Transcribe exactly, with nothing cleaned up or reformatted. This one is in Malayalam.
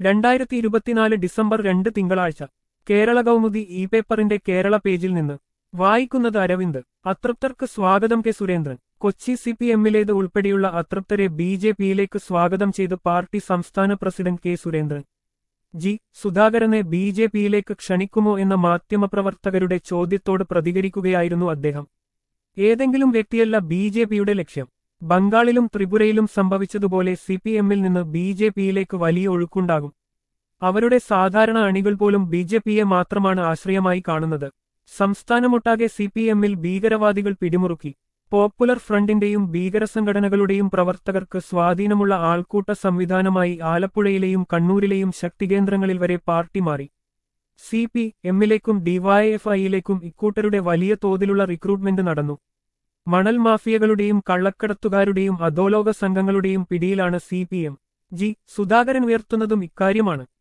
രണ്ടായിരത്തി ഇരുപത്തിനാല് ഡിസംബർ രണ്ട് തിങ്കളാഴ്ച കേരള കൗമുദി ഇ പേപ്പറിന്റെ കേരള പേജിൽ നിന്ന് വായിക്കുന്നത് അരവിന്ദ്. അതൃപ്തർക്ക് സ്വാഗതം. K Surendran. Kochi. C P എമ്മിലേത് ഉൾപ്പെടെയുള്ള അതൃപ്തരെ ബി ജെ പിയിലേക്ക് സ്വാഗതം ചെയ്ത് പാർട്ടി സംസ്ഥാന പ്രസിഡന്റ് കെ സുരേന്ദ്രൻ. ജി സുധാകരനെ ബി ജെ പിയിലേക്ക് ക്ഷണിക്കുമോ എന്ന മാധ്യമപ്രവർത്തകരുടെ ചോദ്യത്തോട് പ്രതികരിക്കുകയായിരുന്നു അദ്ദേഹം. ഏതെങ്കിലും വ്യക്തിയല്ല ബി ജെ പിയുടെ ലക്ഷ്യം. ബംഗാളിലും ത്രിപുരയിലും സംഭവിച്ചതുപോലെ സി പി എമ്മിൽ നിന്ന് ബി ജെ പിയിലേക്ക് വലിയ ഒഴുക്കുണ്ടാകും. അവരുടെ സാധാരണ അണികൾ പോലും ബി ജെ പിയെ മാത്രമാണ് ആശ്രയമായി കാണുന്നത്. സംസ്ഥാനമൊട്ടാകെ സി പി എമ്മിൽ ഭീകരവാദികൾ പിടിമുറുക്കി. പോപ്പുലർ ഫ്രണ്ടിന്റെയും ഭീകരസംഘടനകളുടെയും പ്രവർത്തകർക്ക് സ്വാധീനമുള്ള ആൾക്കൂട്ട സംവിധാനമായി ആലപ്പുഴയിലെയും കണ്ണൂരിലെയും ശക്തികേന്ദ്രങ്ങളിൽ വരെ പാർട്ടി മാറി. സി പി എമ്മിലേക്കും ഡിവൈഎഫ്ഐയിലേക്കും ഇക്കൂട്ടരുടെ വലിയ തോതിലുള്ള റിക്രൂട്ട്മെന്റ് നടന്നു. മണൽ മാഫിയകളുടെയും കള്ളക്കടത്തുകാരുടെയും അധോലോക സംഘങ്ങളുടെയും പിടിയിലാണ് C P M. G Sudhakaran ഉയർത്തുന്നതും ഇക്കാര്യമാണ്.